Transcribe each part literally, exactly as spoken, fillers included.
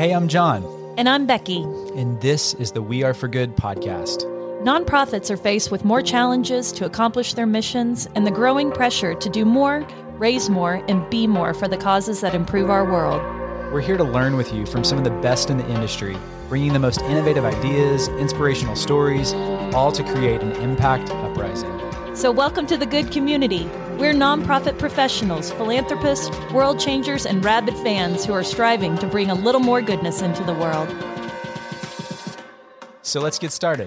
Hey, I'm John. And I'm Becky. And this is the We Are For Good podcast. Nonprofits are faced with more challenges to accomplish their missions and the growing pressure to do more, raise more, and be more for the causes that improve our world. We're here to learn with you from some of the best in the industry, bringing the most innovative ideas, inspirational stories, all to create an impact uprising. So welcome to the good community. We're nonprofit professionals, philanthropists, world changers, and rabid fans who are striving to bring a little more goodness into the world. So let's get started.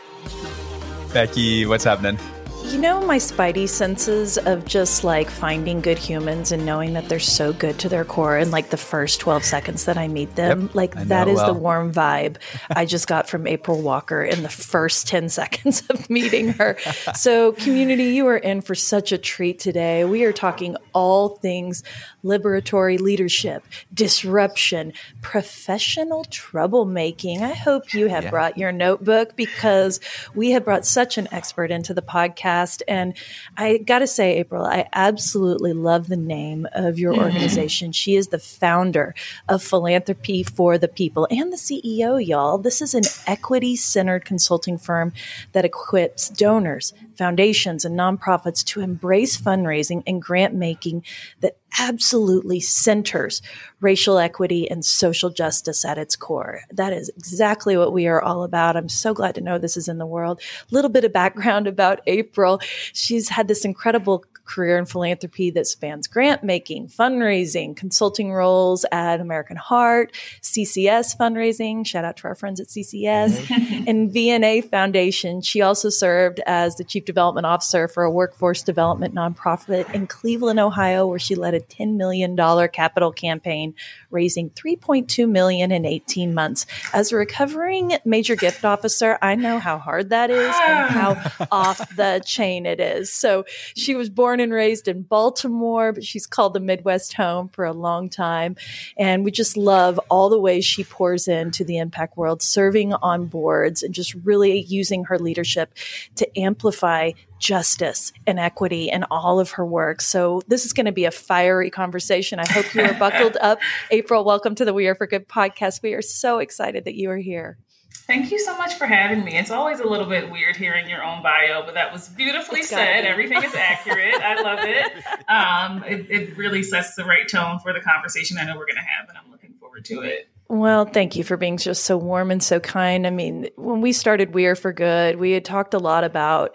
Becky, what's happening? You know, my spidey senses of just like finding good humans and knowing that they're so good to their core in like the first twelve seconds that I meet them, yep, like I that is well. the warm vibe I just got from April Walker in the first ten seconds of meeting her. So community, you are in for such a treat today. We are talking all things liberatory leadership, disruption, professional troublemaking. I hope you have yeah. brought your notebook because we have brought such an expert into the podcast. And I got to say, April, I absolutely love the name of your organization. She is the founder of Philanthropy for the People and the C E O, y'all. This is an equity-centered consulting firm that equips donors, foundations, and nonprofits to embrace fundraising and grant making that absolutely centers racial equity and social justice at its core. That is exactly what we are all about. I'm so glad to know this is in the world. A little bit of background about April. She's had this incredible career in philanthropy that spans grant making, fundraising, consulting roles at American Heart, C C S fundraising, shout out to our friends at C C S, mm-hmm. and V N A Foundation. She also served as the Chief Development Officer for a workforce development nonprofit in Cleveland, Ohio, where she led a ten million dollars capital campaign, raising three point two million dollars in eighteen months. As a recovering major gift officer, I know how hard that is and how off the chain it is. So she was born and raised in Baltimore, but she's called the Midwest home for a long time. And we just love all the ways she pours into the impact world, serving on boards and just really using her leadership to amplify justice and equity in all of her work. So this is going to be a fiery conversation. I hope you are buckled up. April, welcome to the We Are For Good podcast. We are so excited that you are here. Thank you so much for having me. It's always a little bit weird hearing your own bio, but that was beautifully said. Everything is accurate. I love it. Um, it. It really sets the right tone for the conversation I know we're going to have, and I'm looking forward to it. Well, thank you for being just so warm and so kind. I mean, when we started We Are For Good, we had talked a lot about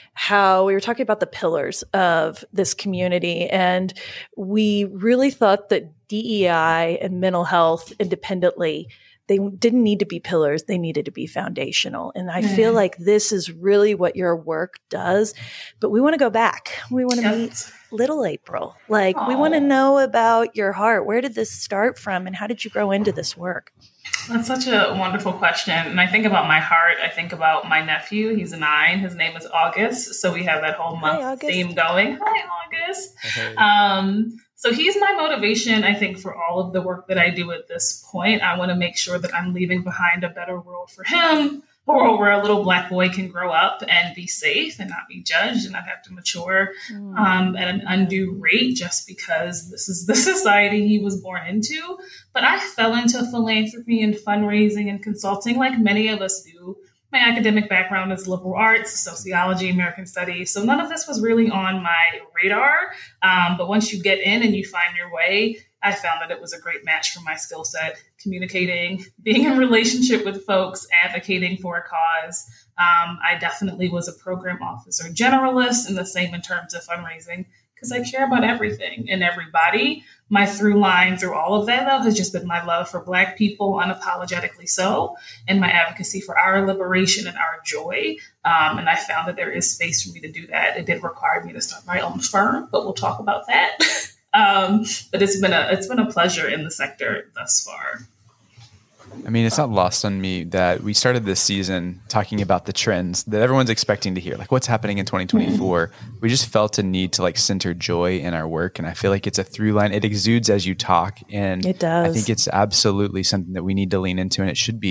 how we were talking about the pillars of this community. And we really thought that D E I and mental health independently, they didn't need to be pillars. They needed to be foundational. And I mm. feel like this is really what your work does. But we want to go back. We want to yep. meet little April. Like, Aww. We want to know about your heart. Where did this start from? And how did you grow into this work? That's such a wonderful question. And I think about my heart. I think about my nephew. He's nine. His name is August. So we have that whole month Hi, theme going. Hi, August. Hey. Um, so he's my motivation, I think, for all of the work that I do at this point. I want to make sure that I'm leaving behind a better world for him, a world where a little Black boy can grow up and be safe and not be judged and not have to mature mm. um, at an undue rate just because this is the society he was born into. But I fell into philanthropy and fundraising and consulting like many of us do. My academic background is liberal arts, sociology, American studies. So none of this was really on my radar. Um, but once you get in and you find your way, I found that it was a great match for my skill set, communicating, being in relationship with folks, advocating for a cause. Um, I definitely was a program officer generalist, and the same in terms of fundraising, because I care about everything and everybody. My through line through all of that, though, has just been my love for Black people, unapologetically so, and my advocacy for our liberation and our joy. Um, and I found that there is space for me to do that. It did require me to start my own firm, but we'll talk about that. um, but it's been a it's been a pleasure in the sector thus far. I mean, it's not lost on me that we started this season talking about the trends that everyone's expecting to hear, like what's happening in twenty twenty-four. Mm-hmm. We just felt a need to like center joy in our work. And I feel like it's a through line. It exudes as you talk. And it does. I think it's absolutely something that we need to lean into, and it should be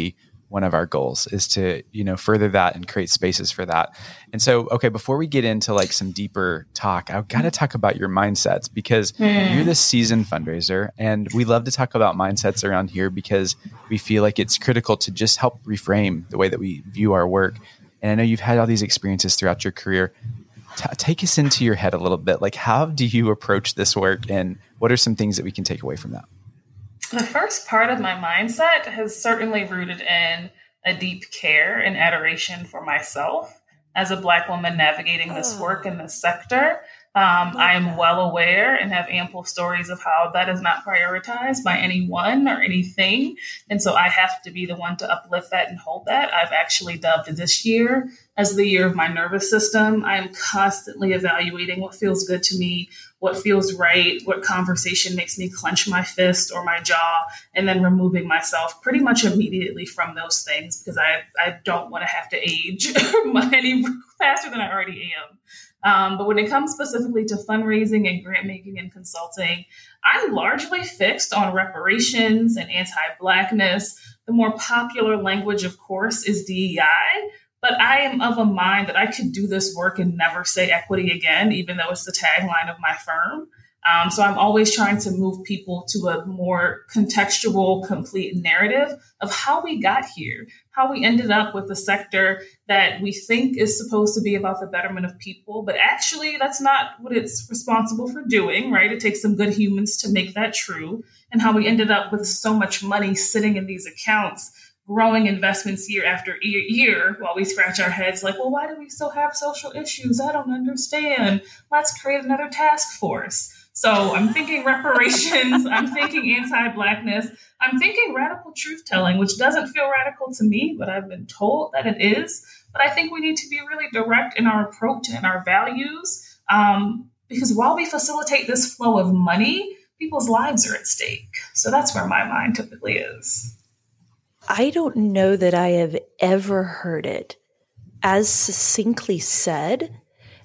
one of our goals is to, you know, further that and create spaces for that. And so, okay, before we get into like some deeper talk, I've got to talk about your mindsets because mm. you're this seasoned fundraiser, and we love to talk about mindsets around here because we feel like it's critical to just help reframe the way that we view our work. And I know you've had all these experiences throughout your career. T- take us into your head a little bit. Like, how do you approach this work, and what are some things that we can take away from that? The first part of my mindset has certainly rooted in a deep care and adoration for myself as a Black woman navigating this work in this sector. Um, I am well aware and have ample stories of how that is not prioritized by anyone or anything. And so I have to be the one to uplift that and hold that. I've actually dubbed this year as the year of my nervous system. I am constantly evaluating what feels good to me, what feels right, what conversation makes me clench my fist or my jaw, and then removing myself pretty much immediately from those things because I, I don't want to have to age any faster than I already am. Um, but when it comes specifically to fundraising and grant making and consulting, I'm largely fixed on reparations and anti-Blackness. The more popular language, of course, is D E I. But I am of a mind that I could do this work and never say equity again, even though it's the tagline of my firm. Um, so I'm always trying to move people to a more contextual, complete narrative of how we got here, how we ended up with a sector that we think is supposed to be about the betterment of people. But actually, that's not what it's responsible for doing, right? It takes some good humans to make that true. And how we ended up with so much money sitting in these accounts, growing investments year after year, year while we scratch our heads like, well, why do we still have social issues? I don't understand. Let's create another task force. So I'm thinking reparations. I'm thinking anti-Blackness. I'm thinking radical truth-telling, which doesn't feel radical to me, but I've been told that it is. But I think we need to be really direct in our approach and our values, um, because while we facilitate this flow of money, people's lives are at stake. So that's where my mind typically is. I don't know that I have ever heard it as succinctly said.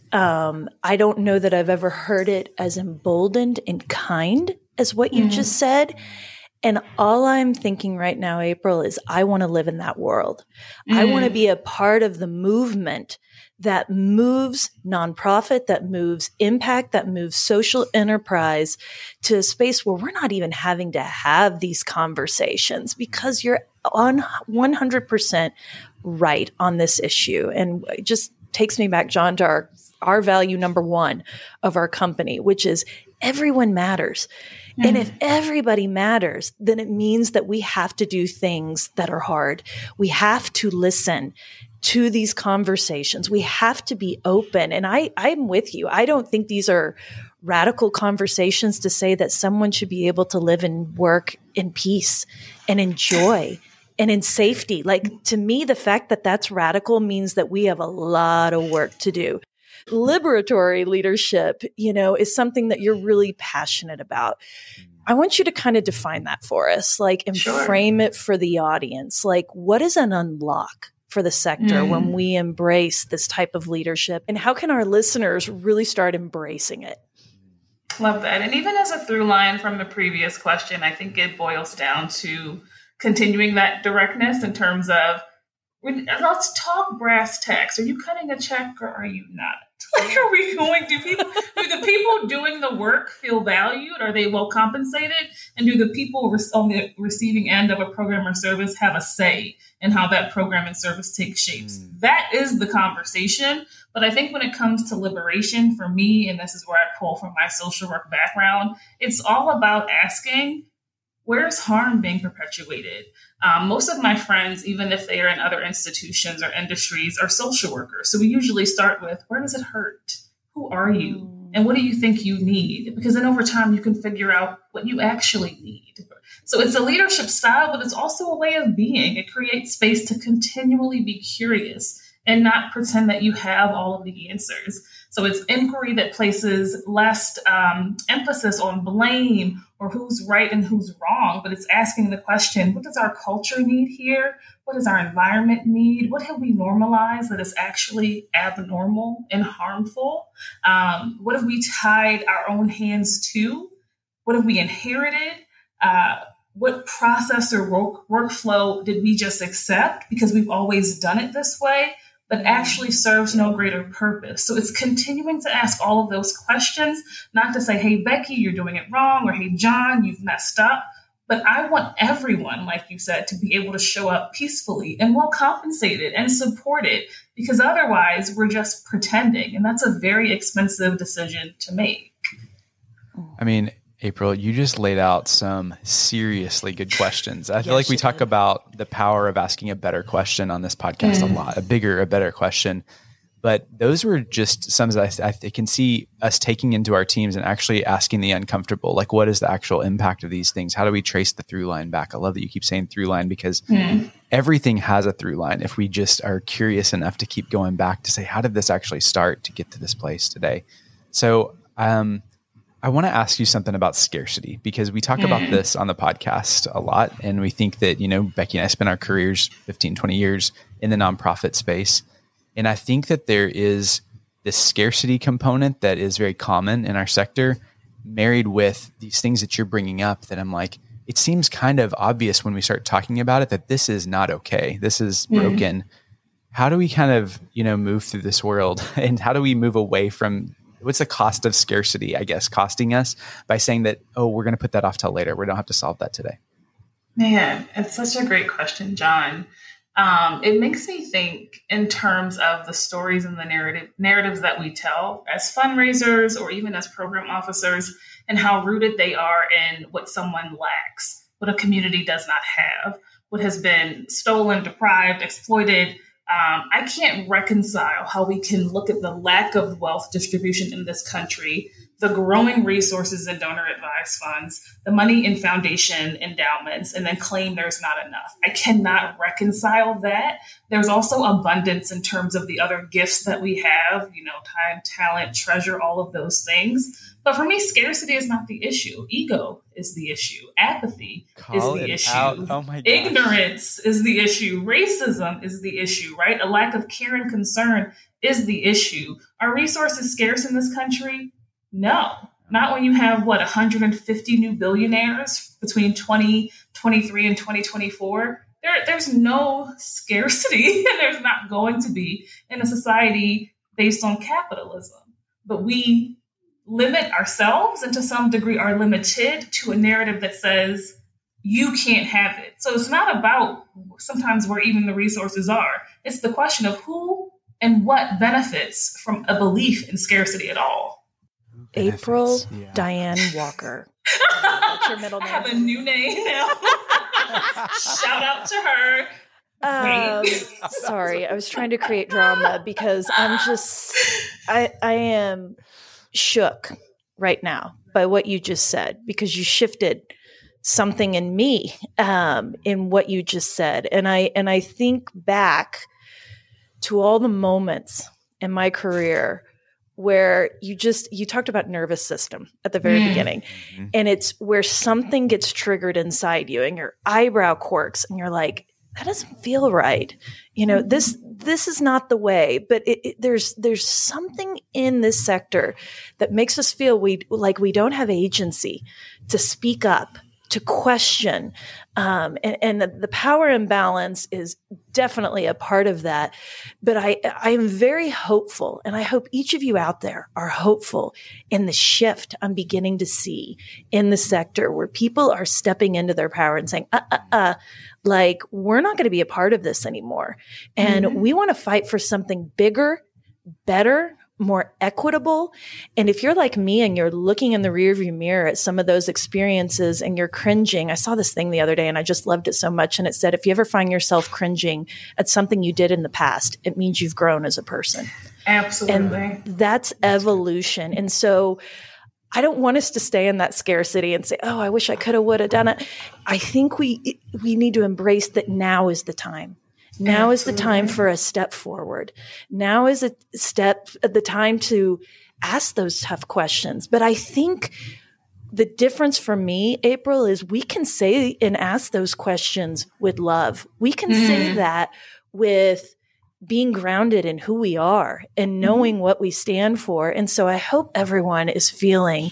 Um, I don't know that I've ever heard it as emboldened and kind as what you mm. just said. And all I'm thinking right now, April, is I want to live in that world. Mm. I want to be a part of the movement that moves nonprofit, that moves impact, that moves social enterprise to a space where we're not even having to have these conversations because you're on one hundred percent right on this issue. And it just takes me back, John, to our, our value number one of our company, which is everyone matters. Mm. And if everybody matters, then it means that we have to do things that are hard. We have to listen to these conversations. We have to be open. And I, I'm with you. I don't think these are radical conversations to say that someone should be able to live and work in peace and in joy and in safety. Like, to me, the fact that that's radical means that we have a lot of work to do. Liberatory leadership, you know, is something that you're really passionate about. I want you to kind of define that for us, like, and sure. frame it for the audience. Like, what is an unlock for the sector mm. when we embrace this type of leadership? And how can our listeners really start embracing it? Love that. And even as a through line from the previous question, I think it boils down to continuing that directness in terms of, let's talk brass tacks. Are you cutting a check or are you not? Like, are we going, do people, do the people doing the work feel valued? Are they well compensated? And do the people on the receiving end of a program or service have a say in how that program and service takes shapes? Mm. That is the conversation. But I think when it comes to liberation, for me, and this is where I pull from my social work background, it's all about asking, where's harm being perpetuated? Um, most of my friends, even if they are in other institutions or industries, are social workers. So we usually start with, where does it hurt? Who are you? And what do you think you need? Because then over time, you can figure out what you actually need. So it's a leadership style, but it's also a way of being. It creates space to continually be curious and not pretend that you have all of the answers. So it's inquiry that places less um, emphasis on blame or who's right and who's wrong, but it's asking the question, what does our culture need here? What does our environment need? What have we normalized that is actually abnormal and harmful? Um, what have we tied our own hands to? What have we inherited? Uh, what process or work, workflow did we just accept because we've always done it this way, but actually serves no greater purpose. So it's continuing to ask all of those questions, not to say, hey, Becky, you're doing it wrong, or hey, John, you've messed up. But I want everyone, like you said, to be able to show up peacefully and well compensated and supported, because otherwise we're just pretending. And that's a very expensive decision to make. I mean, April, you just laid out some seriously good questions. I feel Yes, like we you talk did. about the power of asking a better question on this podcast Mm. a lot, a bigger, a better question. But those were just some that I, I can see us taking into our teams and actually asking the uncomfortable, like, what is the actual impact of these things? How do we trace the through line back? I love that you keep saying through line, because Mm. everything has a through line if we just are curious enough to keep going back to say, how did this actually start to get to this place today? So um, I want to ask you something about scarcity, because we talk Mm. about this on the podcast a lot. And we think that, you know, Becky and I spent our careers fifteen, twenty years in the nonprofit space. And I think that there is this scarcity component that is very common in our sector, married with these things that you're bringing up that I'm like, it seems kind of obvious when we start talking about it that this is not okay. This is broken. Mm. How do we kind of, you know, move through this world, and how do we move away from, what's the cost of scarcity, I guess, costing us by saying that, oh, we're going to put that off till later. We don't have to solve that today. Man, it's such a great question, John. Um, it makes me think in terms of the stories and the narrative narratives that we tell as fundraisers or even as program officers, and how rooted they are in what someone lacks, what a community does not have, what has been stolen, deprived, exploited. Um, I can't reconcile how we can look at the lack of wealth distribution in this country, the growing resources in donor advised funds, the money in foundation endowments, and then claim there's not enough. I cannot reconcile that. There's also abundance in terms of the other gifts that we have, you know, time, talent, treasure, all of those things. But for me, scarcity is not the issue. Ego is the issue. Apathy Call is the it issue. out. Oh my gosh. Ignorance is the issue. Racism is the issue, right? A lack of care and concern is the issue. Are resources scarce in this country? No, not when you have, what, one hundred fifty new billionaires between twenty twenty-three and twenty twenty-four. There, there's no scarcity, and there's not going to be in a society based on capitalism. But we limit ourselves, and to some degree are limited to a narrative that says you can't have it. So it's not about sometimes where even the resources are. It's the question of who and what benefits from a belief in scarcity at all. April Yeah. Diane Walker. That's your middle I name. have a new name now. Shout out to her. Um, sorry, I was trying to create drama because I'm just, I, I am shook right now by what you just said, because you shifted something in me um, in what you just said, and I and I think back to all the moments in my career where you just, you talked about nervous system at the very mm. beginning. Mm-hmm. And it's where something gets triggered inside you and your eyebrow quirks and you're like, that doesn't feel right. You know, this, this is not the way, but it, it, there's, there's something in this sector that makes us feel we like we don't have agency to speak up, to question. Um, and, and the, the power imbalance is definitely a part of that. But I, I am very hopeful, and I hope each of you out there are hopeful in the shift I'm beginning to see in the sector where people are stepping into their power and saying, uh, uh, uh, like, we're not going to be a part of this anymore. And mm-hmm. we want to fight for something bigger, better, more equitable. And if you're like me and you're looking in the rearview mirror at some of those experiences and you're cringing, I saw this thing the other day and I just loved it so much. And it said, if you ever find yourself cringing at something you did in the past, it means you've grown as a person. Absolutely. And that's evolution. And so I don't want us to stay in that scarcity and say, oh, I wish I could have, would have done it. I think we, we need to embrace that now is the time. Now Absolutely. Is the time for a step forward. Now is a step, the time to ask those tough questions. But I think the difference for me, April, is we can say and ask those questions with love. We can mm. say that with being grounded in who we are and knowing mm. what we stand for. And so I hope everyone is feeling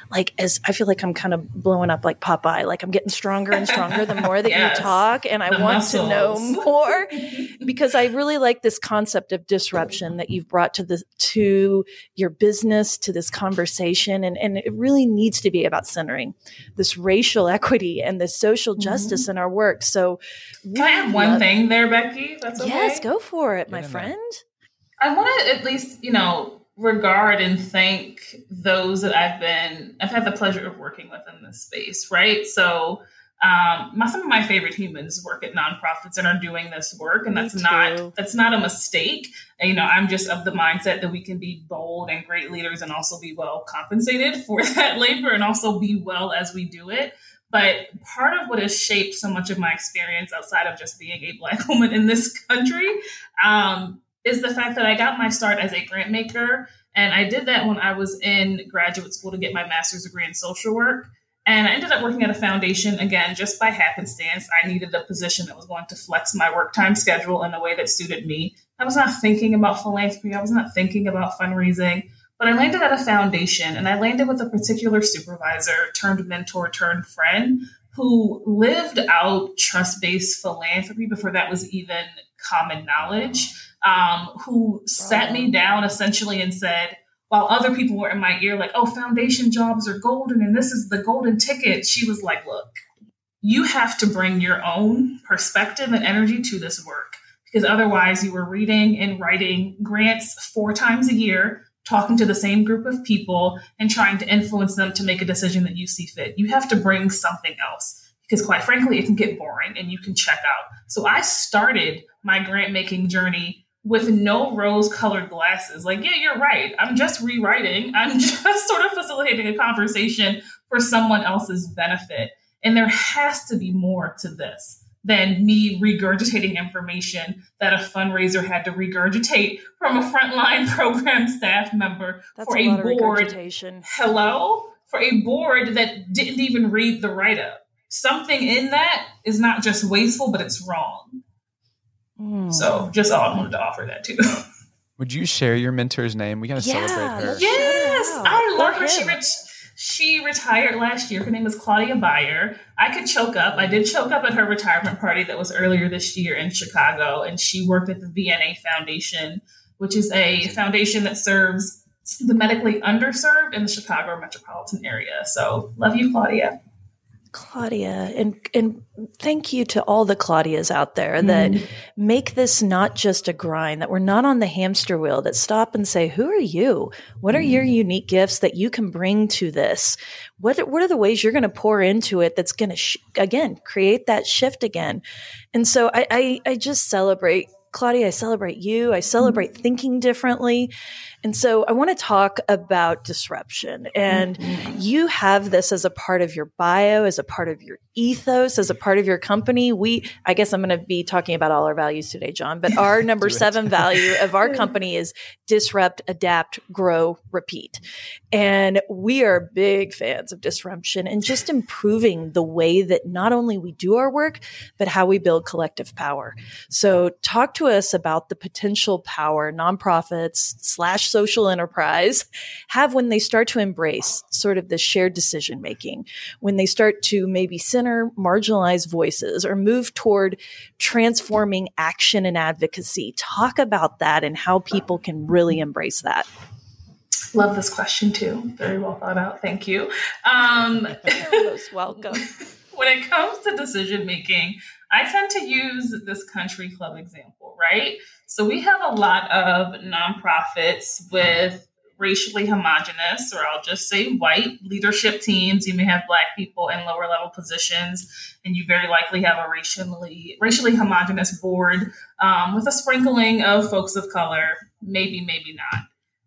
like, as I feel like I'm kind of blowing up like Popeye, like I'm getting stronger and stronger the more that yes. you talk. And I the want muscles. to know more because I really like this concept of disruption that you've brought to the, to your business, to this conversation. And, and it really needs to be about centering this racial equity and this social justice mm-hmm. in our work. So can I add one love- thing there, Becky? That's okay. Yes, go for it, my friend. I want to at least, you know, regard and thank those that I've been, I've had the pleasure of working with in this space, right? So um, my, some of my favorite humans work at nonprofits and are doing this work. And that's not, that's not a mistake. And, you know, I'm just of the mindset that we can be bold and great leaders and also be well compensated for that labor and also be well as we do it. But part of what has shaped so much of my experience outside of just being a Black woman in this country um, is the fact that I got my start as a grant maker. And I did that when I was in graduate school to get my master's degree in social work. And I ended up working at a foundation, again, just by happenstance. I needed a position that was going to flex my work time schedule in a way that suited me. I was not thinking about philanthropy. I was not thinking about fundraising. But I landed at a foundation, and I landed with a particular supervisor turned mentor turned friend who lived out trust-based philanthropy before that was even common knowledge, um, who sat me down essentially and said, while other people were in my ear like, oh, foundation jobs are golden and this is the golden ticket, she was like, look, you have to bring your own perspective and energy to this work because otherwise you were reading and writing grants four times a year, talking to the same group of people and trying to influence them to make a decision that you see fit. You have to bring something else because quite frankly, it can get boring and you can check out. So I started my grant making journey with no rose colored glasses. Like, yeah, you're right. I'm just rewriting. I'm just sort of facilitating a conversation for someone else's benefit. And there has to be more to this than me regurgitating information that a fundraiser had to regurgitate from a frontline program staff member That's for a, a lot board. Of regurgitation. Hello? For a board that didn't even read the write-up. Something in that is not just wasteful, but it's wrong. Mm. So just all I wanted to offer that too. Would you share your mentor's name? We got to yeah, celebrate her. Yes, I love her. Him. She rich. She retired last year. Her name is Claudia Beyer. I could choke up. I did choke up at her retirement party that was earlier this year in Chicago. And she worked at the V N A Foundation, which is a foundation that serves the medically underserved in the Chicago metropolitan area. So love you, Claudia. Claudia, and and thank you to all the Claudias out there that mm. make this not just a grind, that we're not on the hamster wheel, that stop and say, who are you? What are mm. your unique gifts that you can bring to this? What, what are the ways you're going to pour into it that's going to, sh- again, create that shift again? And so I, I, I just celebrate Claudia, I celebrate you. I celebrate mm-hmm. thinking differently. And so I want to talk about disruption. And mm-hmm. you have this as a part of your bio, as a part of your ethos, as a part of your company. We, I guess I'm going to be talking about all our values today, John, but our number seven value of our company is disrupt, adapt, grow, repeat. And we are big fans of disruption and just improving the way that not only we do our work, but how we build collective power. So talk to us about the potential power nonprofits slash social enterprise have when they start to embrace sort of the shared decision making, when they start to maybe center marginalized voices or move toward transforming action and advocacy. Talk about that and how people can really embrace that. Love this question too. Very well thought out. Thank you. Um, You're most welcome. When it comes to decision making, I tend to use this country club example, right? So we have a lot of nonprofits with racially homogenous, or I'll just say white leadership teams. You may have Black people in lower level positions, and you very likely have a racially racially homogenous board um, with a sprinkling of folks of color, maybe, maybe not.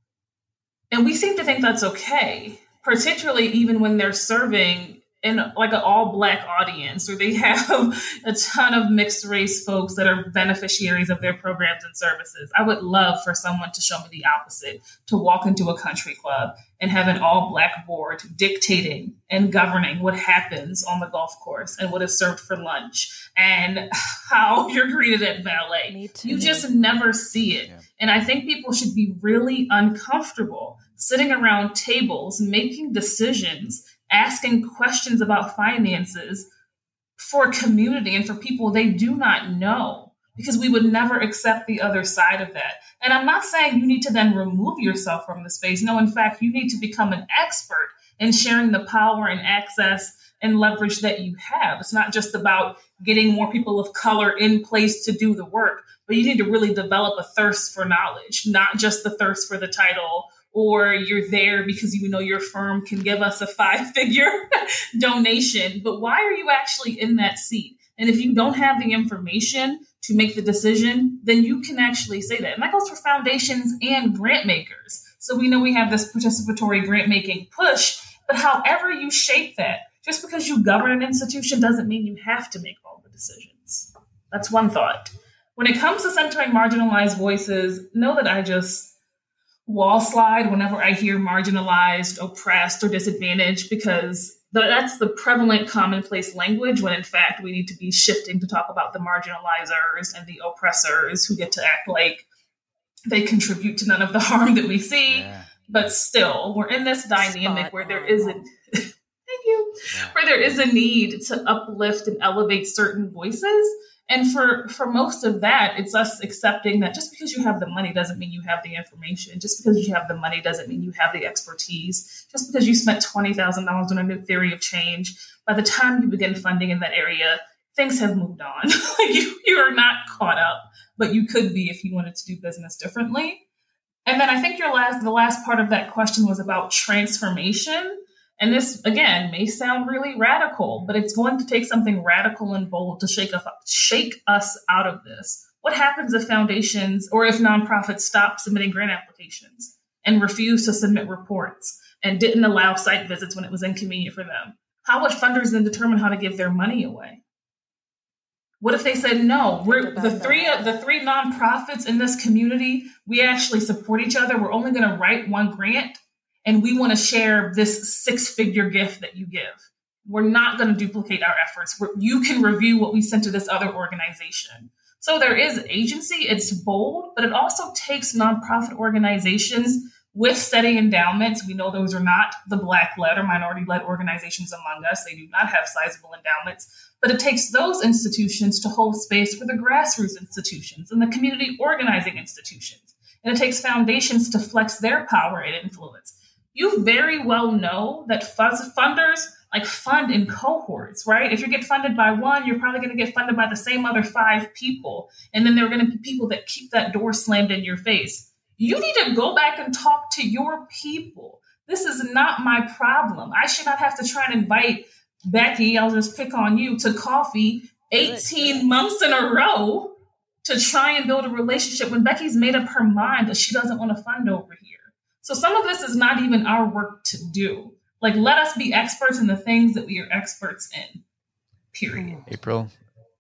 And we seem to think that's okay, particularly even when they're serving in like an all Black audience, or they have a ton of mixed race folks that are beneficiaries of their programs and services. I would love for someone to show me the opposite, to walk into a country club and have an all Black board dictating and governing what happens on the golf course and what is served for lunch and how you're greeted at ballet. You just never see it. Yeah. And I think people should be really uncomfortable sitting around tables, making decisions, asking questions about finances for a community and for people they do not know, because we would never accept the other side of that. And I'm not saying you need to then remove yourself from the space. No, in fact, you need to become an expert in sharing the power and access and leverage that you have. It's not just about getting more people of color in place to do the work, but you need to really develop a thirst for knowledge, not just the thirst for the title, or you're there because you know your firm can give us a five-figure donation. But why are you actually in that seat? And if you don't have the information to make the decision, then you can actually say that. And that goes for foundations and grant makers. So we know we have this participatory grant making push, but however you shape that, just because you govern an institution doesn't mean you have to make all the decisions. That's one thought. When it comes to centering marginalized voices, know that I just wall slide whenever I hear marginalized, oppressed, or disadvantaged, because that's the prevalent commonplace language, when in fact we need to be shifting to talk about the marginalizers and the oppressors who get to act like they contribute to none of the harm that we see. Yeah. But still, we're in this dynamic Spot where there isn't, thank you, yeah. where there is a need to uplift and elevate certain voices. And for, for most of that, it's us accepting that just because you have the money doesn't mean you have the information. Just because you have the money doesn't mean you have the expertise. Just because you spent twenty thousand dollars on a new theory of change, by the time you begin funding in that area, things have moved on. you, you are not caught up, but you could be if you wanted to do business differently. And then I think your last, the last part of that question was about transformation. And this, again, may sound really radical, but it's going to take something radical and bold to shake us, shake us out of this. What happens if foundations or if nonprofits stop submitting grant applications and refuse to submit reports and didn't allow site visits when it was inconvenient for them? How would funders then determine how to give their money away? What if they said, no, we're the three the three nonprofits in this community, we actually support each other. We're only going to write one grant, and we want to share this six-figure gift that you give. We're not going to duplicate our efforts. We're, you can review what we sent to this other organization. So there is agency. It's bold, but it also takes nonprofit organizations with steady endowments. We know those are not the Black-led or minority-led organizations among us. They do not have sizable endowments. But it takes those institutions to hold space for the grassroots institutions and the community organizing institutions. And it takes foundations to flex their power and influence. You very well know that funders like fund in cohorts, right? If you get funded by one, you're probably going to get funded by the same other five people. And then there are going to be people that keep that door slammed in your face. You need to go back and talk to your people. This is not my problem. I should not have to try and invite Becky, I'll just pick on you, to coffee eighteen months in a row to try and build a relationship when Becky's made up her mind that she doesn't want to fund over here. So some of this is not even our work to do. Like, let us be experts in the things that we are experts in, period. April,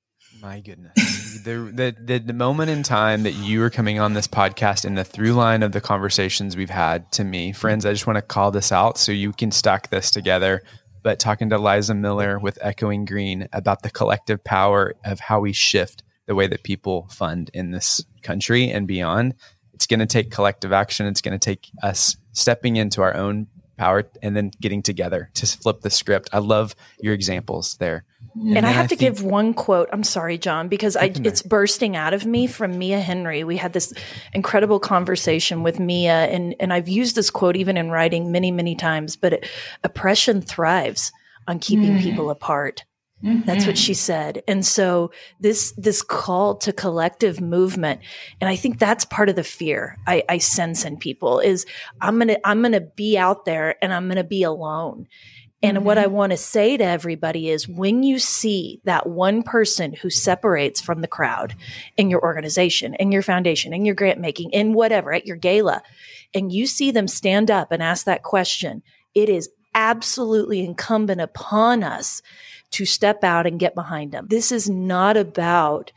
my goodness. the, the, the, the moment in time that you were coming on this podcast and the through line of the conversations we've had, to me, friends, I just want to call this out so you can stack this together. But talking to Liza Miller with Echoing Green about the collective power of how we shift the way that people fund in this country and beyond. It's going to take collective action. It's going to take us stepping into our own power and then getting together to flip the script. I love your examples there. And, and I have I to think, give one quote. I'm sorry, John, because I, it's bursting out of me from Mia Henry. We had this incredible conversation with Mia, and, and I've used this quote even in writing many, many times, but it, oppression thrives on keeping mm. people apart. Mm-hmm. That's what she said. And so this, this call to collective movement, and I think that's part of the fear I, I sense in people is I'm going to, I'm going to be out there and I'm going to be alone. And mm-hmm. what I want to say to everybody is when you see that one person who separates from the crowd in your organization, in your foundation, in your grant making, in whatever, at your gala, and you see them stand up and ask that question, it is absolutely incumbent upon us to step out and get behind them. This is not about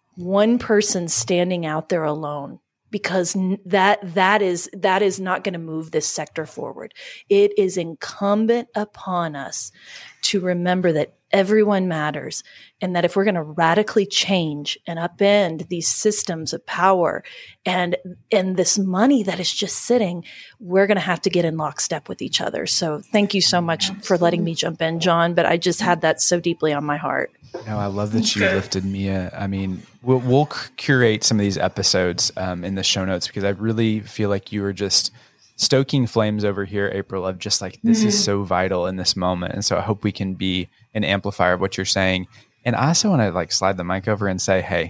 one person standing out there alone, because that that is that is not going to move this sector forward. It is incumbent upon us to remember that everyone matters, and that if we're going to radically change and upend these systems of power and and this money that is just sitting, we're going to have to get in lockstep with each other. So thank you so much Absolutely. for letting me jump in, John, but I just had that so deeply on my heart. No, I love that you lifted Mia. I mean, we'll, we'll curate some of these episodes um, in the show notes, because I really feel like you were just stoking flames over here, April, of just like, this mm-hmm. is so vital in this moment. And so I hope we can be an amplifier of what you're saying. And I also want to like slide the mic over and say, hey,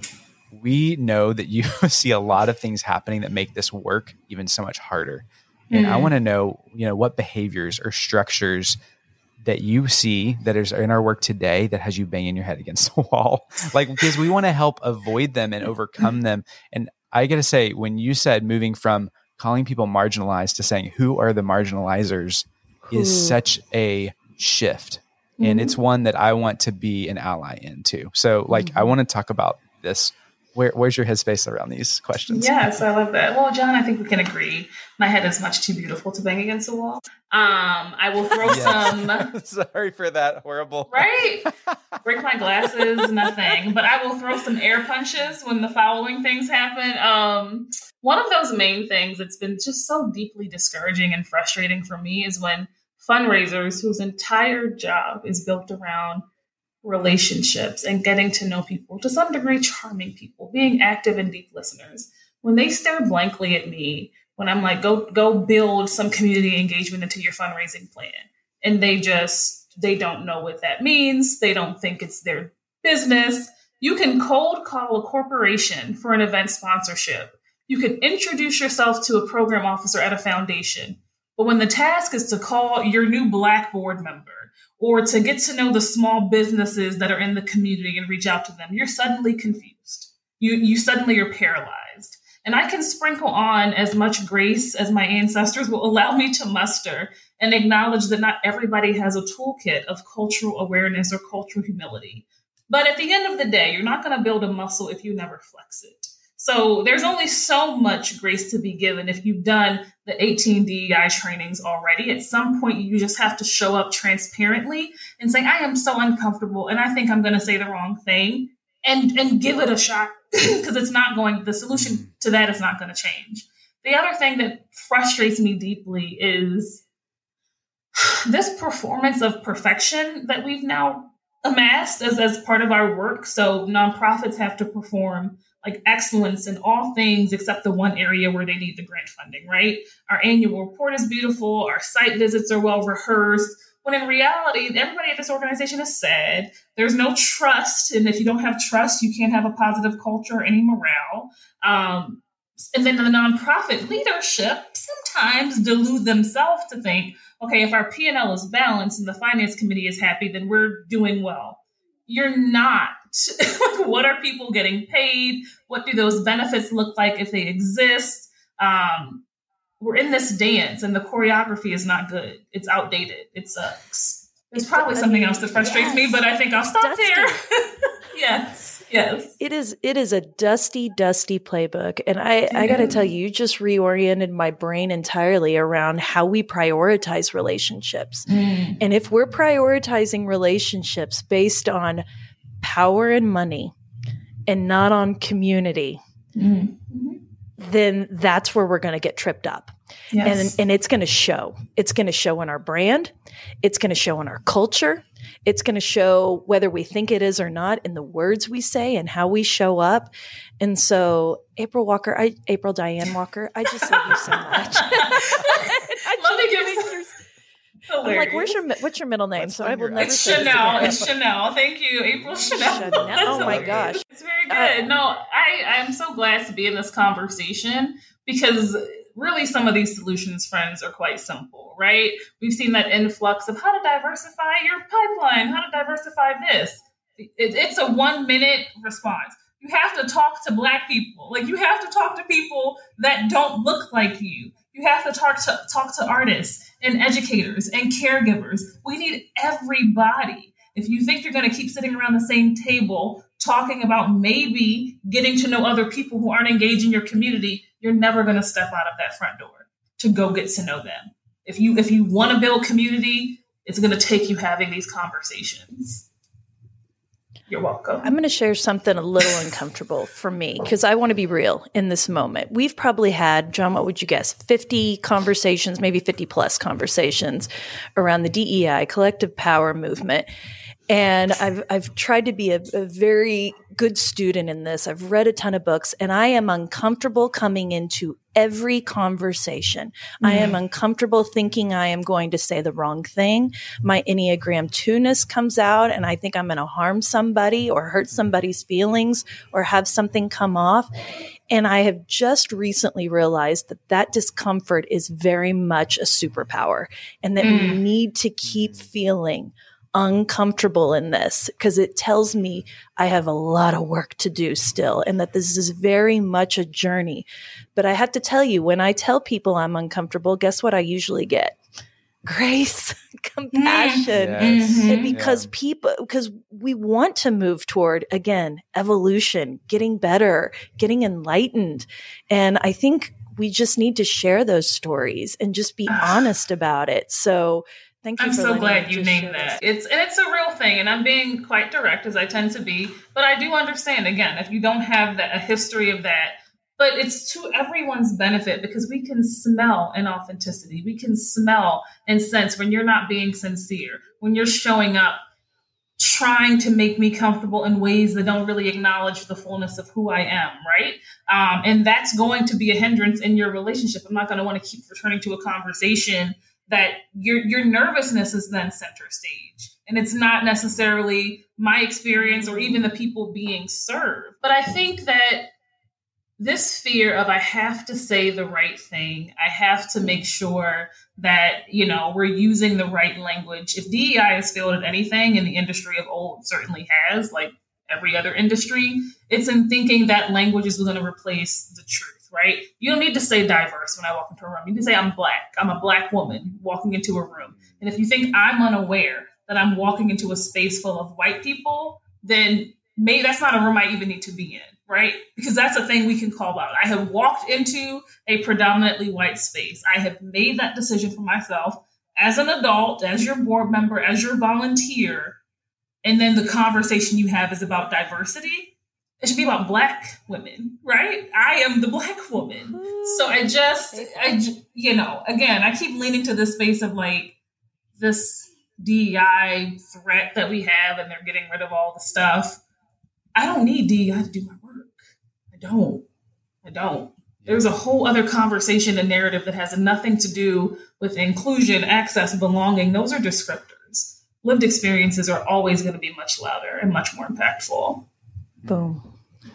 we know that you see a lot of things happening that make this work even so much harder. And mm-hmm. I want to know, you know, what behaviors or structures that you see that is in our work today that has you banging your head against the wall, like, because we want to help avoid them and overcome them. And I got to say, when you said moving from calling people marginalized to saying, who are the marginalizers, Ooh. is such a shift. Mm-hmm. And it's one that I want to be an ally in too. So like, mm-hmm. I want to talk about this. Where, where's your headspace around these questions? Yes, I love that. Well, John, I think we can agree. My head is much too beautiful to bang against the wall. Um, I will throw yes. some. Sorry for that. Horrible. Right? Break my glasses, nothing. But I will throw some air punches when the following things happen. Um, one of those main things that's been just so deeply discouraging and frustrating for me is when fundraisers whose entire job is built around relationships and getting to know people, to some degree charming people, being active and deep listeners, when they stare blankly at me when I'm like, go go build some community engagement into your fundraising plan, and they just they don't know what that means, they don't think it's their business. You can cold call a corporation for an event sponsorship, you can introduce yourself to a program officer at a foundation, but when the task is to call your new Black board member or to get to know the small businesses that are in the community and reach out to them, you're suddenly confused. You you suddenly are paralyzed. And I can sprinkle on as much grace as my ancestors will allow me to muster and acknowledge that not everybody has a toolkit of cultural awareness or cultural humility. But at the end of the day, you're not going to build a muscle if you never flex it. So there's only so much grace to be given if you've done the eighteen D E I trainings already. At some point, you just have to show up transparently and say, I am so uncomfortable and I think I'm going to say the wrong thing, and, and give it a shot, because it's not going, the solution to that is not going to change. The other thing that frustrates me deeply is this performance of perfection that we've now amassed as, as part of our work. So nonprofits have to perform like excellence in all things except the one area where they need the grant funding, right? Our annual report is beautiful. Our site visits are well rehearsed. When in reality, everybody at this organization is sad. There's no trust. And if you don't have trust, you can't have a positive culture or any morale. Um, and then the nonprofit leadership sometimes delude themselves to think, okay, if our P and L is balanced and the finance committee is happy, then we're doing well. You're not. What are people getting paid? What do those benefits look like if they exist? Um, we're in this dance and the choreography is not good. It's outdated. It sucks. There's probably I something mean, else that frustrates yes. me, but I think I'll stop dusty. there. Yes. Yes. It is it is a dusty, dusty playbook. And I, yeah. I got to tell you, you just reoriented my brain entirely around how we prioritize relationships. Mm. And if we're prioritizing relationships based on power and money and not on community, mm-hmm. then that's where we're going to get tripped up. Yes. And, and it's going to show. It's going to show in our brand. It's going to show in our culture. It's going to show whether we think it is or not in the words we say and how we show up. And so, April Walker, I, April Diane Walker, I just love you so much. I love to give you. I'm like, where's your what's your middle name? What's so I will never. It's Chanel. It's Chanel. Thank you, April Chanel. Chanel. Oh my gosh, it's very good. Uh, no, I I'm so glad to be in this conversation because really some of these solutions, friends, are quite simple, right? We've seen that influx of how to diversify your pipeline, how to diversify this. It, it's a one minute response. You have to talk to Black people. Like you have to talk to people that don't look like you. You have to talk to talk to artists and educators and caregivers. We need everybody. If you think you're going to keep sitting around the same table talking about maybe getting to know other people who aren't engaged in your community, you're never going to step out of that front door to go get to know them. If you if you want to build community, it's going to take you having these conversations. You're welcome. I'm going to share something a little uncomfortable for me because I want to be real in this moment. We've probably had, John, what would you guess, fifty conversations, maybe fifty plus conversations around the D E I, collective power movement. And I've I've tried to be a, a very good student in this. I've read a ton of books, and I am uncomfortable coming into every conversation. Mm-hmm. I am uncomfortable thinking I am going to say the wrong thing. My Enneagram two-ness comes out, and I think I'm going to harm somebody or hurt somebody's feelings or have something come off. And I have just recently realized that that discomfort is very much a superpower, and that mm. we need to keep feeling uncomfortable in this because it tells me I have a lot of work to do still and that this is very much a journey. But I have to tell you, when I tell people I'm uncomfortable, guess what I usually get? Grace, compassion. Yes. And because yeah. people, because we want to move toward, again, evolution, getting better, getting enlightened. And I think we just need to share those stories and just be honest about it. So Thank you I'm for so glad you to named that. It's and it's a real thing, and I'm being quite direct as I tend to be. But I do understand, again, if you don't have that, a history of that, but it's to everyone's benefit because we can smell inauthenticity. We can smell and sense when you're not being sincere, when you're showing up trying to make me comfortable in ways that don't really acknowledge the fullness of who I am, right? Um, and that's going to be a hindrance in your relationship. I'm not going to want to keep returning to a conversation that your your nervousness is then center stage. And it's not necessarily my experience or even the people being served. But I think that this fear of I have to say the right thing, I have to make sure that, you know, we're using the right language. If D E I has failed at anything, and the industry of old certainly has, like every other industry, it's in thinking that language is going to replace the truth. Right? You don't need to say diverse when I walk into a room. You can say I'm Black. I'm a Black woman walking into a room. And if you think I'm unaware that I'm walking into a space full of white people, then maybe that's not a room I even need to be in, right? Because that's a thing we can call out. I have walked into a predominantly white space. I have made that decision for myself as an adult, as your board member, as your volunteer. And then the conversation you have is about diversity. It should be about Black women, right? I am the Black woman. So I just, I, you know, again, I keep leaning to this space of like this D E I threat that we have and they're getting rid of all the stuff. I don't need D E I to do my work. I don't. I don't. There's a whole other conversation and narrative that has nothing to do with inclusion, access, belonging. Those are descriptors. Lived experiences are always going to be much louder and much more impactful. Boom.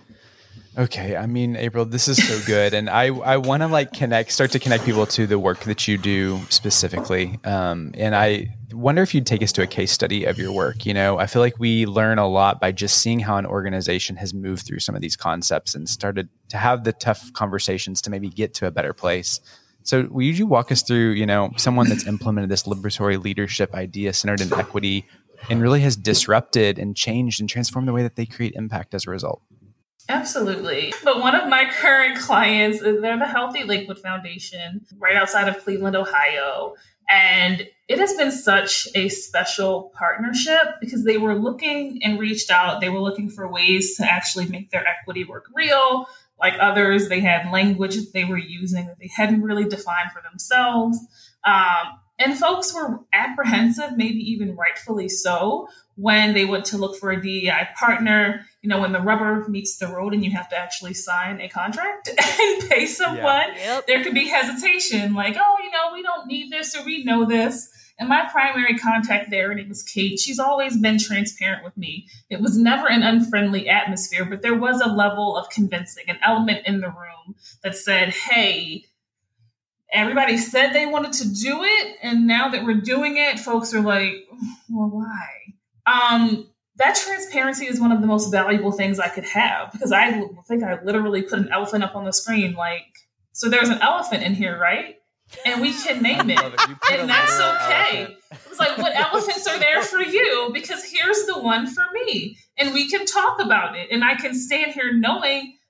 Okay. I mean, April, this is so good. And I, I want to like connect, start to connect people to the work that you do specifically. Um, and I wonder if you'd take us to a case study of your work. You know, I feel like we learn a lot by just seeing how an organization has moved through some of these concepts and started to have the tough conversations to maybe get to a better place. So will you walk us through, you know, someone that's implemented this liberatory leadership idea centered in equity and really has disrupted and changed and transformed the way that they create impact as a result? Absolutely. But one of my current clients, they're the Healthy Lakewood Foundation right outside of Cleveland, Ohio. And it has been such a special partnership because they were looking and reached out. They were looking for ways to actually make their equity work real. Like others, they had language that they were using that they hadn't really defined for themselves. Um, and folks were apprehensive, maybe even rightfully so, when they went to look for a D E I partner. You know, when the rubber meets the road and you have to actually sign a contract and pay someone, yeah. Yep. There could be hesitation like, oh, you know, we don't need this or we know this. And my primary contact there, her name was Kate. She's always been transparent with me. It was never an unfriendly atmosphere, but there was a level of convincing, an element in the room that said, hey, everybody said they wanted to do it. And now that we're doing it, folks are like, well, why? Um, that transparency is one of the most valuable things I could have because I think I literally put an elephant up on the screen. Like, so there's an elephant in here, right? And we can name it, it. and that's okay. Elephant. It was like, what elephants are there for you? Because here's the one for me. And we can talk about it. And I can stand here knowing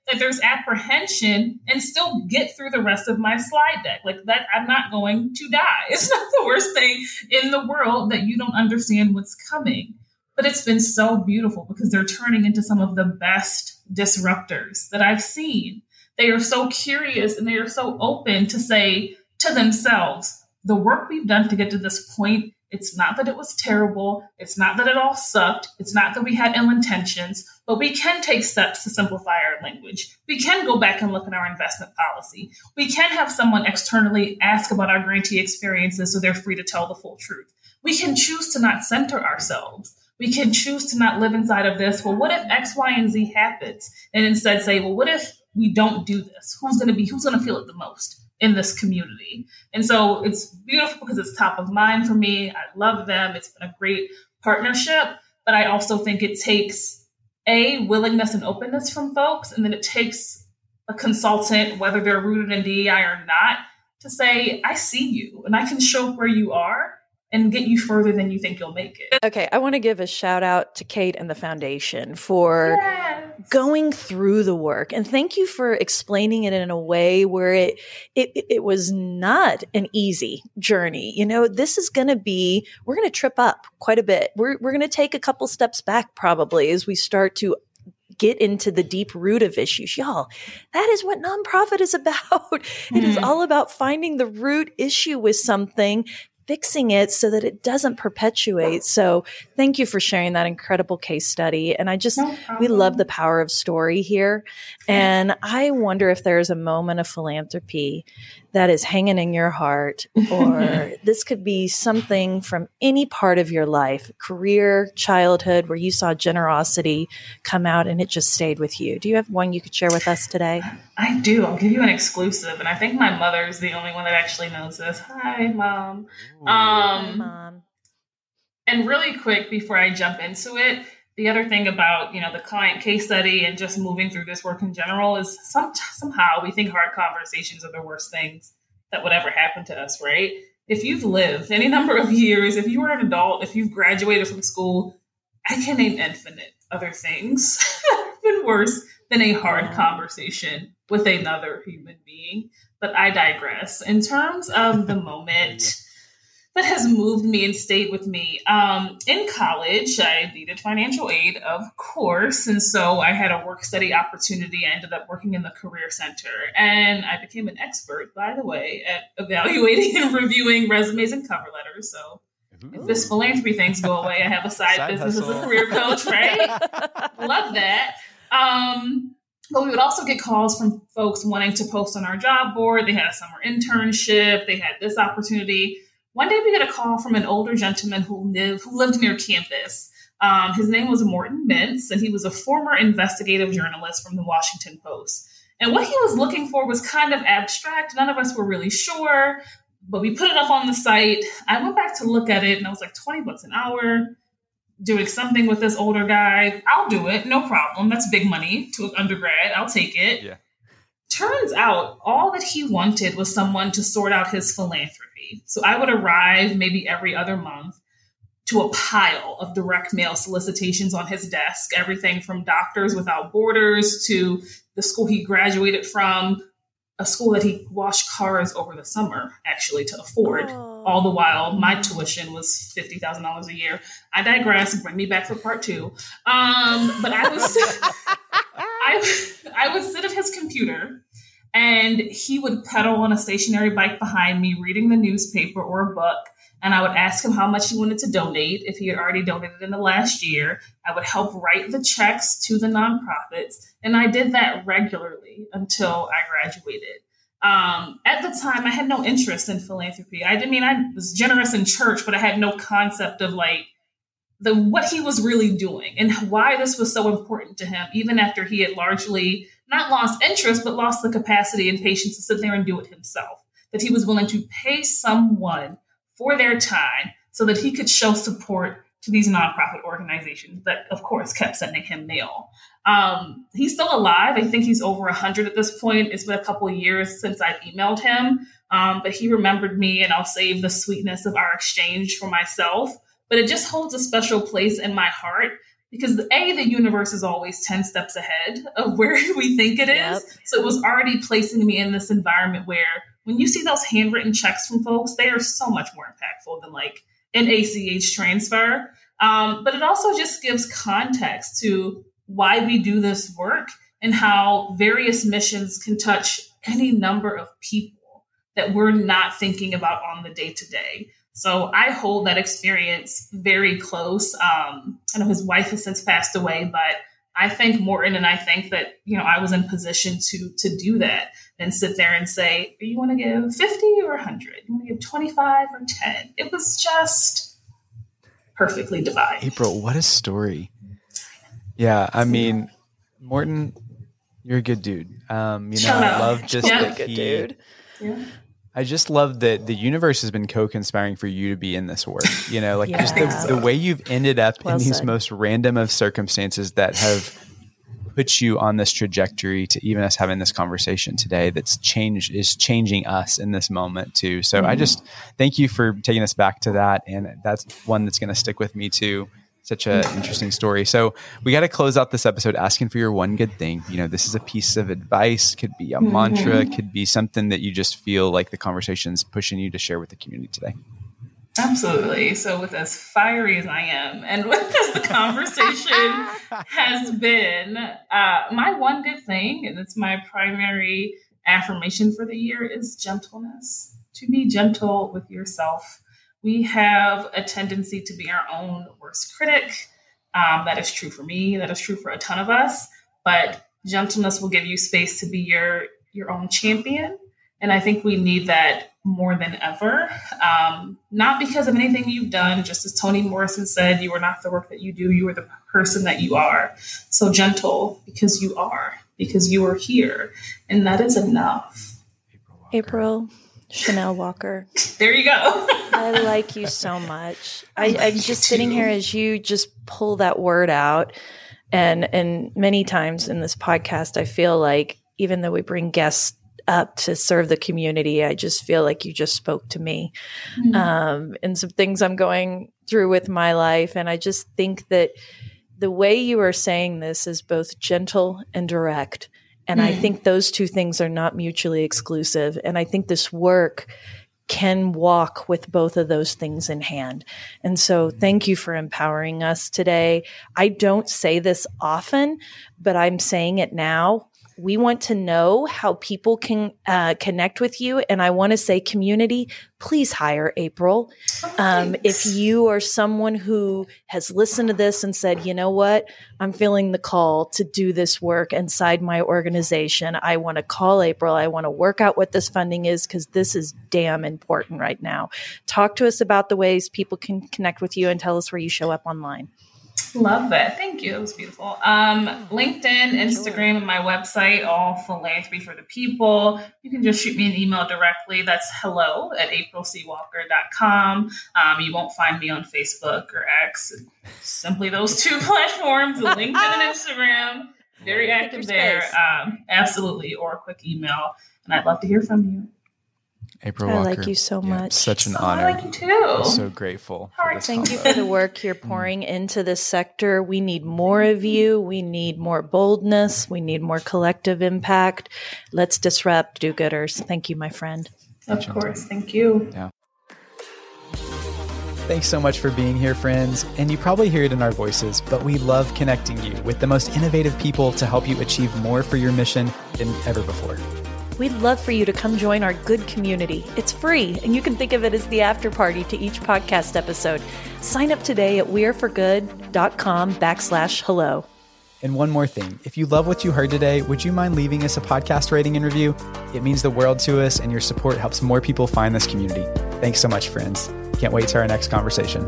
that there's apprehension and still get through the rest of my slide deck. Like that, I'm not going to die. It's not the worst thing in the world that you don't understand what's coming. But it's been so beautiful because they're turning into some of the best disruptors that I've seen. They are so curious and they are so open to say to themselves, the work we've done to get to this point, it's not that it was terrible. It's not that it all sucked. It's not that we had ill intentions, but we can take steps to simplify our language. We can go back and look at our investment policy. We can have someone externally ask about our grantee experiences so they're free to tell the full truth. We can choose to not center ourselves. We can choose to not live inside of this. Well, what if X, Y, and Z happens? And instead say, well, what if we don't do this? Who's going to be, who's going to feel it the most in this community? And so it's beautiful because it's top of mind for me. I love them. It's been a great partnership, but I also think it takes a willingness and openness from folks. And then it takes a consultant, whether they're rooted in D E I or not, to say, I see you and I can show up where you are and get you further than you think you'll make it. Okay, I want to give a shout out to Kate and the foundation for yes. going through the work. And thank you for explaining it in a way where it it, it was not an easy journey. You know, this is going to be, we're going to trip up quite a bit. We're we're going to take a couple steps back probably as we start to get into the deep root of issues. Y'all, that is what nonprofit is about. Mm-hmm. It is all about finding the root issue with something, fixing it so that it doesn't perpetuate. So thank you for sharing that incredible case study. And I just, no we love the power of story here. And I wonder if there's a moment of philanthropy that is hanging in your heart, or this could be something from any part of your life, career, childhood, where you saw generosity come out and it just stayed with you. Do you have one you could share with us today? I do. I'll give you an exclusive. And I think my mother is the only one that actually knows this. Hi, Mom. Um, Hi, Mom. And really quick before I jump into it, the other thing about, you know, the client case study and just moving through this work in general is some, somehow we think hard conversations are the worst things that would ever happen to us, right? If you've lived any number of years, if you were an adult, if you've graduated from school, I can name infinite other things that have been worse than a hard conversation with another human being. But I digress. In terms of the moment that has moved me and stayed with me. Um, in college, I needed financial aid, of course. And so I had a work study opportunity. I ended up working in the Career Center. And I became an expert, by the way, at evaluating and reviewing resumes and cover letters. So Ooh. If this philanthropy things go away, I have a side, side business hustle. As a career coach, right? Love that. Um, but we would also get calls from folks wanting to post on our job board. They had a summer internship. They had this opportunity. One day we got a call from an older gentleman who lived, who lived near campus. Um, his name was Morton Mintz, and he was a former investigative journalist from the Washington Post. And what he was looking for was kind of abstract. None of us were really sure, but we put it up on the site. I went back to look at it, and I was like, twenty bucks an hour, doing something with this older guy. I'll do it. No problem. That's big money to an undergrad. I'll take it. Yeah. Turns out all that he wanted was someone to sort out his philanthropy. So I would arrive maybe every other month to a pile of direct mail solicitations on his desk, everything from Doctors Without Borders to the school he graduated from, a school that he washed cars over the summer, actually, to afford. Oh. All the while, my tuition was fifty thousand dollars a year. I digress. Bring me back for part two. Um, but I was, I, I would sit at his computer, and he would pedal on a stationary bike behind me, reading the newspaper or a book. And I would ask him how much he wanted to donate. If he had already donated in the last year, I would help write the checks to the nonprofits. And I did that regularly until I graduated. Um, at the time, I had no interest in philanthropy. I didn't mean I was generous in church, but I had no concept of like the what he was really doing and why this was so important to him, even after he had largely not lost interest, but lost the capacity and patience to sit there and do it himself, that he was willing to pay someone for their time so that he could show support to these nonprofit organizations that, of course, kept sending him mail. Um, he's still alive. I think he's over one hundred at this point. It's been a couple of years since I've emailed him, um, but he remembered me, and I'll save the sweetness of our exchange for myself. But it just holds a special place in my heart because A, the universe is always ten steps ahead of where we think it is. Yep. So it was already placing me in this environment where when you see those handwritten checks from folks, they are so much more impactful than like an A C H transfer. Um, but it also just gives context to why we do this work and how various missions can touch any number of people that we're not thinking about on the day to day. So I hold that experience very close. Um, I know his wife has since passed away, but I thank Morton, and I think that, you know, I was in position to to do that and sit there and say, you want to give fifty or one hundred? You want to give twenty-five or ten? It was just perfectly divine. April, what a story. Yeah, I mean, Morton, you're a good dude. Um, you know, Shut I up. love just Yeah. that Good he, dude. Yeah. I just love that the universe has been co-conspiring for you to be in this work. You know, like Yeah. just the, the way you've ended up Well in these said. most random of circumstances that have put you on this trajectory to even us having this conversation today that's changed is changing us in this moment too. So mm-hmm. I just thank you for taking us back to that. And that's one that's going to stick with me too. Such an interesting story. So we got to close out this episode asking for your one good thing. You know, this is a piece of advice, could be a mm-hmm. mantra, could be something that you just feel like the conversation's pushing you to share with the community today. Absolutely. So with as fiery as I am and with as the conversation has been, uh, my one good thing, and it's my primary affirmation for the year, is gentleness. To be gentle with yourself. We have a tendency to be our own worst critic. Um, that is true for me. That is true for a ton of us. But gentleness will give you space to be your, your own champion. And I think we need that more than ever. Um, not because of anything you've done. Just as Toni Morrison said, you are not the work that you do. You are the person that you are. So gentle because you are, because you are here. And that is enough. April Chanel Walker. There you go. I like you so much. I, I'm just sitting here as you just pull that word out. And, and many times in this podcast, I feel like even though we bring guests up to serve the community, I just feel like you just spoke to me mm-hmm. um, and some things I'm going through with my life. And I just think that the way you are saying this is both gentle and direct. And mm. I think those two things are not mutually exclusive. And I think this work can walk with both of those things in hand. And so thank you for empowering us today. I don't say this often, but I'm saying it now. We want to know how people can uh, connect with you. And I want to say, community, please hire April. Um, if you are someone who has listened to this and said, you know what, I'm feeling the call to do this work inside my organization. I want to call April. I want to work out what this funding is because this is damn important right now. Talk to us about the ways people can connect with you and tell us where you show up online. Love that. Thank you. That was beautiful. Um, LinkedIn, Instagram, and my website, all philanthropy for the people. You can just shoot me an email directly. That's hello at april c walker dot com. Um, you won't find me on Facebook or X. Simply those two platforms, LinkedIn and Instagram. Very active there. Um, absolutely. Or a quick email. And I'd love to hear from you. April I Walker. like you so yeah, much. Such an oh, honor. I like you too. I'm so grateful. For this Thank you combo. for the work you're pouring into this sector. We need more of you. We need more boldness. We need more collective impact. Let's disrupt do-gooders. Thank you, my friend. Of course. Thank you. Yeah. Thanks so much for being here, friends. And you probably hear it in our voices, but we love connecting you with the most innovative people to help you achieve more for your mission than ever before. We'd love for you to come join our good community. It's free, and you can think of it as the after party to each podcast episode. Sign up today at weareforgood.com backslash hello. And one more thing, if you love what you heard today, would you mind leaving us a podcast rating and review? It means the world to us, and your support helps more people find this community. Thanks so much, friends. Can't wait to our next conversation.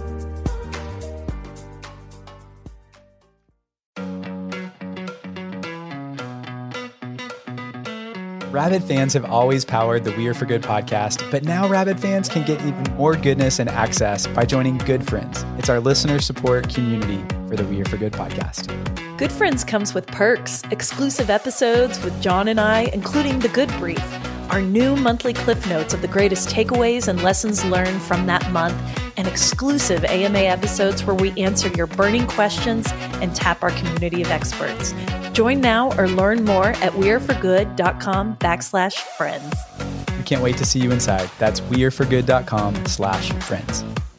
Rabid fans have always powered the We Are For Good podcast, but now Rabid fans can get even more goodness and access by joining Good Friends. It's our listener support community for the We Are For Good podcast. Good Friends comes with perks, exclusive episodes with John and I, including The Good Brief, our new monthly cliff notes of the greatest takeaways and lessons learned from that month, and exclusive A M A episodes where we answer your burning questions and tap our community of experts. Join now or learn more at weareforgood.com backslash friends. We can't wait to see you inside. That's weareforgood.com slash friends.